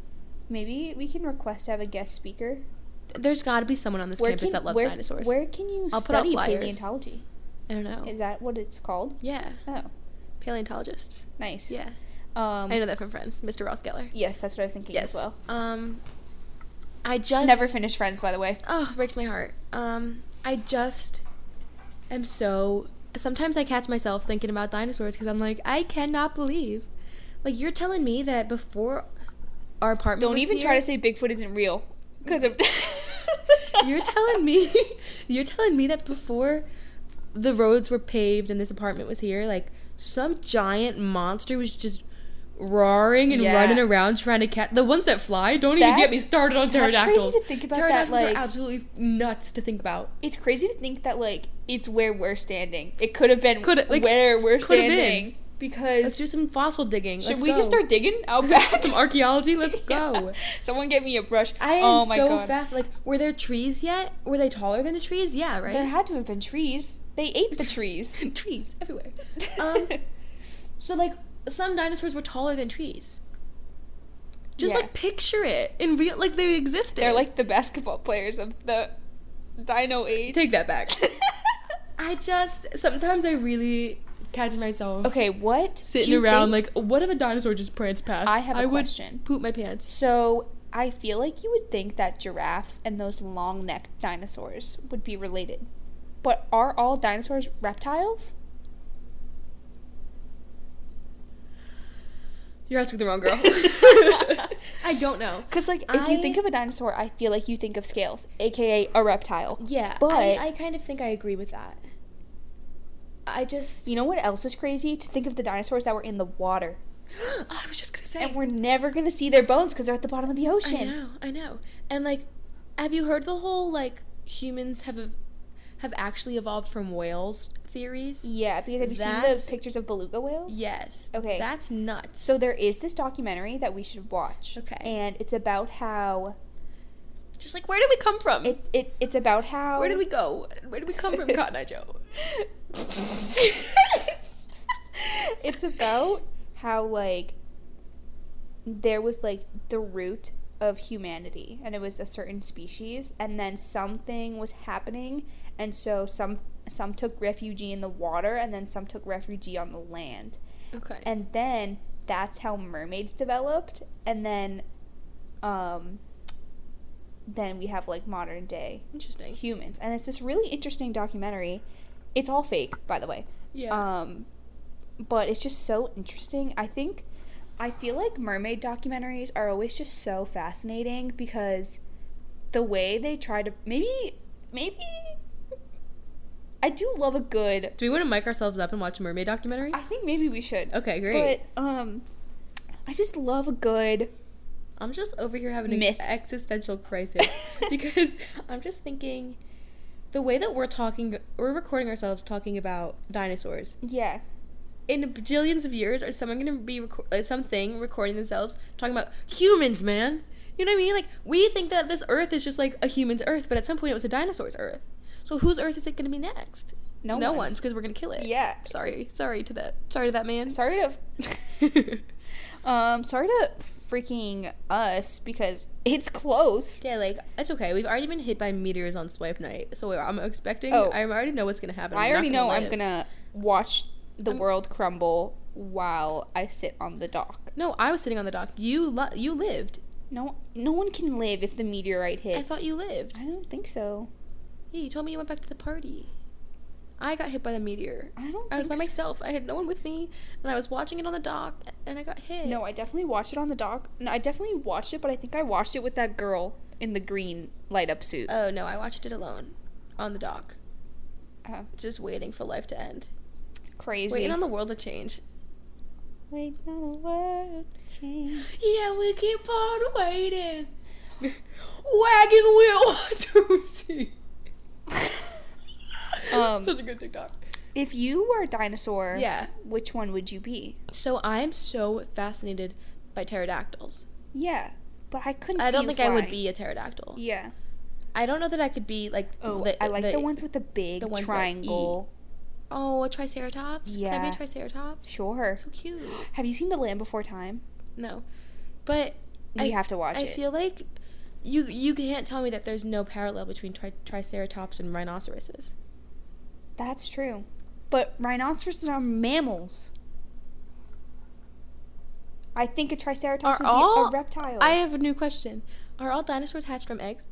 Maybe we can request to have a guest speaker. There's got to be someone on this campus can, that loves where, dinosaurs. Where can you I'll put out study flyers. paleontology? I don't know. Is that what it's called? Yeah, Oh, paleontologists. nice. Yeah, Um, I know that from Friends, Mister Ross Geller. Yes, that's what I was thinking Yes. as well. Um, I just Never finished Friends, by the way. Oh, it breaks my heart. Um, I just am so. Sometimes I catch myself thinking about dinosaurs because I'm like, I cannot believe, like you're telling me that before our apartment. Don't was even here, try to say Bigfoot isn't real, because of. You're telling me, you're telling me that before the roads were paved and this apartment was here, like some giant monster was just roaring and Yeah. running around trying to catch the ones that fly. Don't even get me That's- started on that's pterodactyls. crazy to think about that, Pterodactyls like- are absolutely nuts to think about. It's crazy to think that like it's where we're standing. It could have been Coulda- like, where we're coulda been. standing. Because Let's do some fossil digging. should Let's we go. just start digging out back? Some archaeology? Let's Yeah. go. Someone get me a brush. I am oh my so god. fast. Like, were there trees yet? Were they taller than the trees? Yeah, right? There had to have been trees. They ate the trees. trees everywhere. Um, so, like, some dinosaurs were taller than trees. Just, Yeah. like, picture it in real, like, they existed. They're like the basketball players of the dino age. Take that back. I just, sometimes I really catch myself Okay, what? do sitting you around, think- like, what if a dinosaur just pranced past? I have a I would question. poop my pants. So I feel like you would think that giraffes and those long-necked dinosaurs would be related, but are all dinosaurs reptiles? You're asking the wrong girl. I don't know. Because like if you I- think of a dinosaur, I feel like you think of scales, aka a reptile. Yeah, But- I, I kind of think I agree with that. I just... You know what else is crazy? To think of the dinosaurs that were in the water, I was just gonna say. and we're never gonna see their bones because they're at the bottom of the I ocean. know, I know. And like, have you heard the whole like humans have have actually evolved from whales theories? Yeah, because have you seen That's- the pictures of beluga whales? Yes. Okay. That's nuts. So there is this documentary that we should watch. Okay. And it's about how Just like, where did we come from? it, it it's about how Where did we go? Where did we come from, Cotton Eye Joe? It's about how like there was like the root of humanity and it was a certain species, and then something was happening, and so some some took refugee in the water and then some took refugee on the land, Okay. and then that's how mermaids developed, and then um then we have like modern day Interesting. humans, and it's this really interesting documentary, It's all fake, by the way. Yeah. Um, but it's just so interesting. I think, I feel like mermaid documentaries are always just so fascinating because the way they try to, maybe, maybe, I do love a good, Do we want to mic ourselves up and watch a mermaid documentary? I think maybe we should. Okay, great. But, um, I just love a good I'm just over here having myth. an existential crisis because I'm just thinking the way that we're talking, we're recording ourselves talking about dinosaurs. Yeah. In bajillions of years, is someone going to be reco- uh, something recording themselves talking about humans, man? You know what I mean? Like, we think that this Earth is just like a human's Earth, but at some point it was a dinosaur's Earth. So whose Earth is it going to be next? No, no one's. one's, because we're going to kill it. Yeah. Sorry, sorry to that. Sorry to that man. Sorry to, um, sorry to freaking us because it's close. Yeah, like, it's okay. We've already been hit by meteors on swipe night, so I'm expecting, Oh. I already know what's going to happen. I I'm not already know live. I'm gonna watch the I'm- world crumble while I sit on the dock. No, I was sitting on the dock. You lo- you lived. No, no one can live if the meteorite hits. I thought you lived. I don't think so. Yeah, you told me you went back to the party. I got hit by the meteor. I don't. I was think by so. myself. I had no one with me, and I was watching it on the dock, and I got hit. No, I definitely watched it on the dock. No, I definitely watched it, but I think I watched it with that girl in the green light up suit. Oh no, I watched it alone, on the dock, Uh, just waiting for life to end, crazy. waiting on the world to change. Waiting on the world to change. Yeah, we keep on waiting. Wagon wheel to see. Um, Such a good TikTok. If you were a dinosaur, Yeah. which one would you be? So I'm so fascinated by pterodactyls. Yeah, but I couldn't. I see don't you think I would flying. be a pterodactyl. Yeah. I don't know that I could be like. Oh, I like the, ones with the big the ones that triangle. Oh, a triceratops? Can I be Yeah. a triceratops? Sure. So cute. Have you seen The Land Before Time? No. But We I, have to watch I it. feel like you you can't tell me that there's no parallel between tri- triceratops and rhinoceroses. That's true. But rhinoceroses are mammals. I think a triceratops Are would all- be a reptile. I have a new question. Are all dinosaurs hatched from eggs?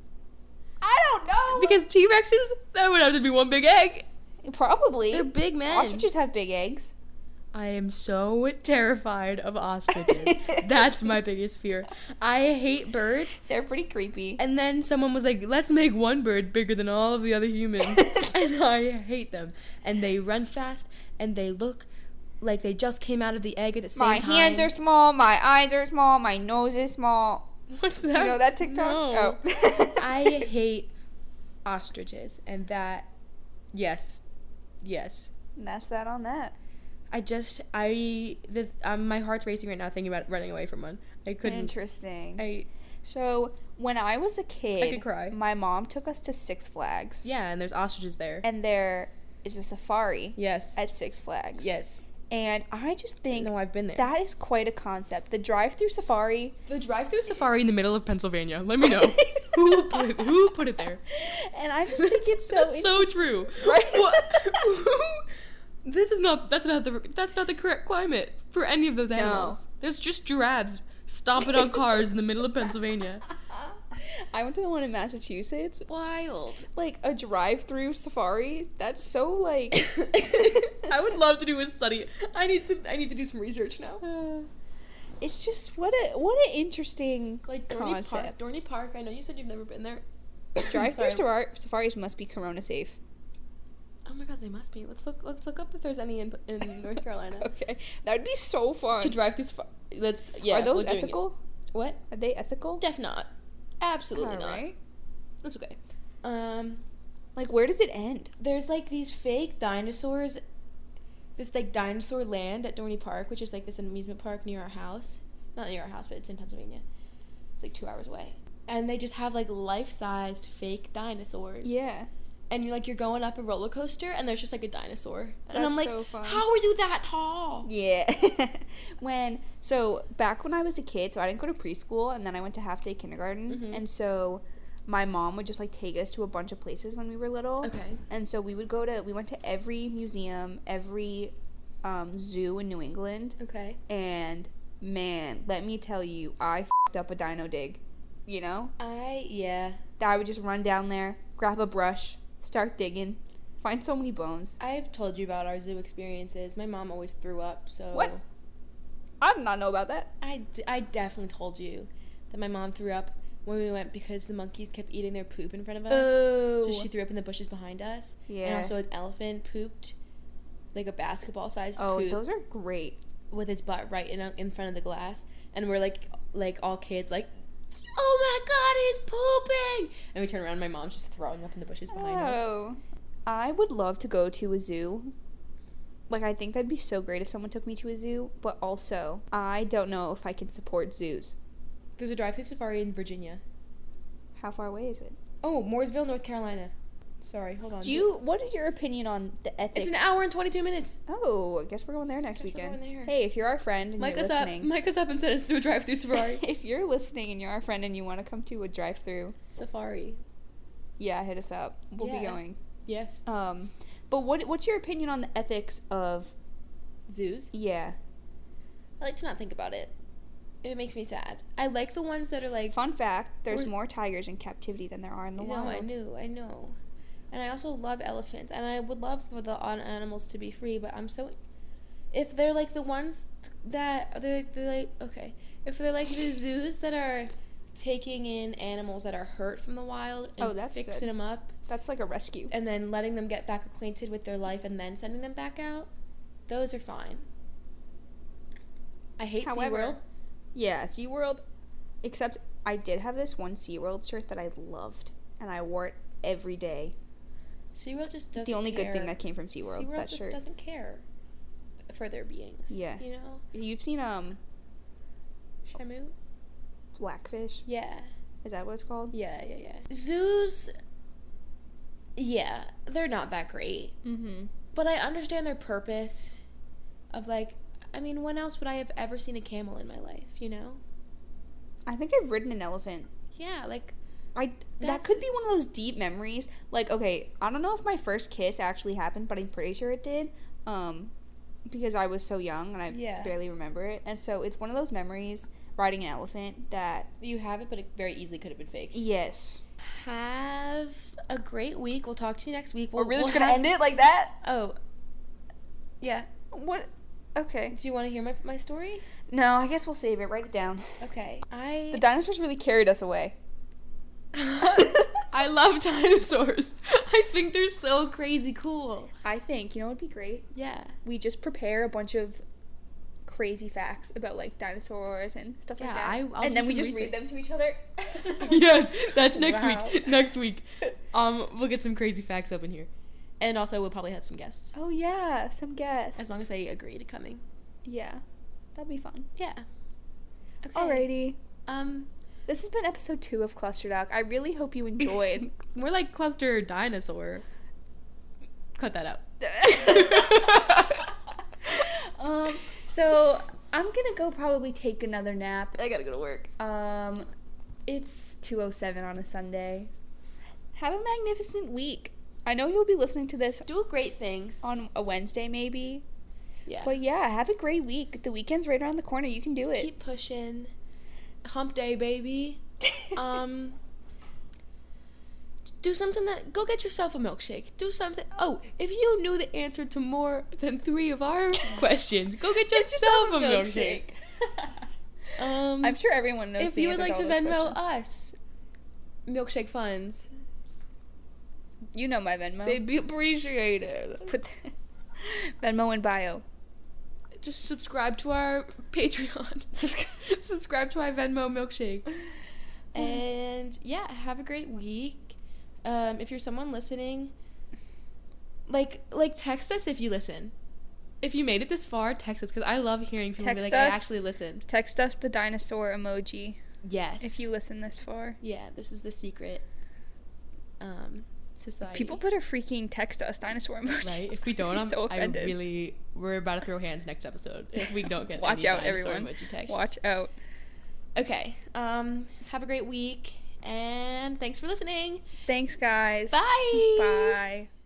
I don't know. Because T-Rexes, that would have to be one big egg. Probably. They're big men. Ostriches have big eggs. I am so terrified of ostriches. That's my biggest fear. I hate birds. They're pretty creepy. And then someone was like, let's make one bird bigger than all of the other humans. And I hate them. And they run fast, and they look like they just came out of the egg at the same My time. hands are small, my eyes are small, my nose is small. What's that? Do you know that TikTok? No. Oh. I hate ostriches. And that, yes. Yes. And that's that on that. I just, I, the, um, my heart's racing right now thinking about running away from one. I couldn't. Interesting. I, So, when I was a kid, I could cry. my mom took us to Six Flags. yeah, and there's ostriches there. And there is a safari Yes. at Six Flags. Yes. And I just think No, I've been there. that is quite a concept. The drive-through safari. The drive-through safari in the middle of Pennsylvania. Let me know. who put it, who put it there? And I just think it's so That's so interesting. true. Right? What? This is not. That's not the. That's not the correct climate for any of those animals. There's just giraffes stomping on cars in the middle of Pennsylvania. I went to the one in Massachusetts. Wild. Like a drive-through safari. That's so like. I would love to do a study. I need to. I need to do some research now. Uh, it's just what a what an interesting Like Dorney concept. Park. Dorney Park. I know you said you've never been there. Drive-through Sorry. safari- safaris must be corona safe. Oh my god, they must be. Let's look. Let's look up if there's any in, in North Carolina. Okay, that would be so fun. To drive through. Safari. Let's. Yeah. Are those we're doing it. ethical? What? Are they ethical? Def not. Absolutely not. Alright. That's okay. Um, Like, where does it end? there's like these fake dinosaurs. This like dinosaur land at Dorney Park, which is like this amusement park near our house. Not near our house, but it's in Pennsylvania. It's like two hours away. And they just have like life-sized fake dinosaurs. Yeah. And you're like you're going up a roller coaster, and there's just like a dinosaur. And That's I'm like, so fun. how are you that tall? Yeah. when so back when I was a kid, so I didn't go to preschool, and then I went to half day kindergarten, Mhm. and so my mom would just like take us to a bunch of places when we were little. Okay. And so we would go to we went to every museum, every um, zoo in New England, Okay. and man, let me tell you, I f***ed up a dino dig. You know, I yeah. that I would just run down there, grab a brush, start digging. Find so many bones. I've told you about our zoo experiences. My mom always threw up, so... What? I did not know about that. I, d- I definitely told you that my mom threw up when we went because the monkeys kept eating their poop in front of us. Oh. So she threw up in the bushes behind us. Yeah. And also an elephant pooped, like a basketball-sized Oh, poop. those are great. With its butt right in in front of the glass. And we're like, like all kids, like, oh my god, he's pooping! And we turn around and my mom's just throwing up in the bushes behind us. Oh. I would love to go to a zoo. Like, I think that'd be so great if someone took me to a zoo, but also, I don't know if I can support zoos. There's a drive-through safari in Virginia. How far away is it? Oh, Mooresville, North Carolina. Sorry, hold on. Do you, what is your opinion on the ethics? It's an hour and twenty-two minutes. Oh, I guess we're going there next Guess we're weekend. going there. Hey, if you're our friend and Mic you're us up. listening. Mic us up and send us through a drive-through safari. If you're listening and you're our friend and you want to come to a drive-through, Safari. yeah, hit us up. We'll Yeah. be going. Yes. Um, but what what's your opinion on the ethics of Zoos. yeah? I like to not think about it. It makes me sad. I like the ones that are like... Fun fact: there's Or- more tigers in captivity than there are in the No, wild. I knew, I know. And I also love elephants. And I would love for the on animals to be free, but I'm so... If they're like the ones that... They're, they're like... Okay. If they're like the zoos that are taking in animals that are hurt from the wild and Oh, that's fixing good. them up That's like a rescue. and then letting them get back acquainted with their life and then sending them back out, those are fine. I hate However, SeaWorld. Yeah, SeaWorld. Except I did have this one SeaWorld shirt that I loved, and I wore it every day. SeaWorld just doesn't The only care. good thing that came from SeaWorld, SeaWorld that just shirt. doesn't care for their beings. Yeah. You know? You've seen um Shamu? Blackfish? Yeah. Is that what it's called? Yeah, yeah, yeah. Zoos, yeah, they're not that great. Mm-hmm. But I understand their purpose of, like, I mean, when else would I have ever seen a camel in my life, you know? I think I've ridden an elephant. Yeah, like, I that That's- could be one of those deep memories. Like, okay, I don't know if my first kiss actually happened, but I'm pretty sure it did. Um, because I was so young and I Yeah. barely remember it, and so it's one of those memories riding an elephant that you have it, but it very easily could have been fake. yes. Have a great week. We'll talk to you next week. We're We'll, really just we'll gonna have- end it like that? Oh. Yeah. What? Okay. Do you want to hear my, my story? No, I guess we'll save it. Write it down. Okay. I... The dinosaurs really carried us away. I love dinosaurs. I think they're so crazy cool. I think, you know what would be great? Yeah. We just prepare a bunch of crazy facts about, like, dinosaurs and stuff Yeah, like that. I- I'll and do then we some just research. read them to each other. Yes, that's next Wow. week. Next week. Um, we'll get some crazy facts up in here. And also, we'll probably have some guests. Oh, yeah, some guests. As long as they agree to coming. Yeah, that'd be fun. Yeah. Okay. Alrighty. Um, This has been episode two of Cluster Doc. I really hope you enjoyed. More like cluster dinosaur. Cut that out. um, so I'm gonna go probably take another nap. I gotta go to work. Um, it's two oh seven on a Sunday. Have a magnificent week. I know you'll be listening to this Do great things. on a Wednesday maybe. Yeah. But yeah, have a great week. The weekend's right around the corner. You can do it. Keep pushing. Hump day, baby. um, do something that... Go get yourself a milkshake. Do something... Oh, if you knew the answer to more than three of our questions, go get yourself, a milkshake. um, I'm sure everyone knows if the you would answer like to all those Venmo questions. us milkshake funds, You know my Venmo. they'd be appreciated. Put the Venmo in bio. Just subscribe to our Patreon. Subscribe to our Venmo milkshakes. And yeah, have a great week. Um, if you're someone listening, like like text us if you listen. If you made it this far, text us because I love hearing people Text be like, us. I actually listened. Text us the dinosaur emoji Yes. if you listen this far. Yeah, this is the secret. Um, society. People better freaking text us dinosaur emojis. Right? If we don't, I'm I'm, so I offended. really we're about to throw hands next episode if we don't get Watch any out, dinosaur everyone. emoji text. Watch out. Okay. Um, have a great week and thanks for listening. Thanks, guys. Bye. Bye.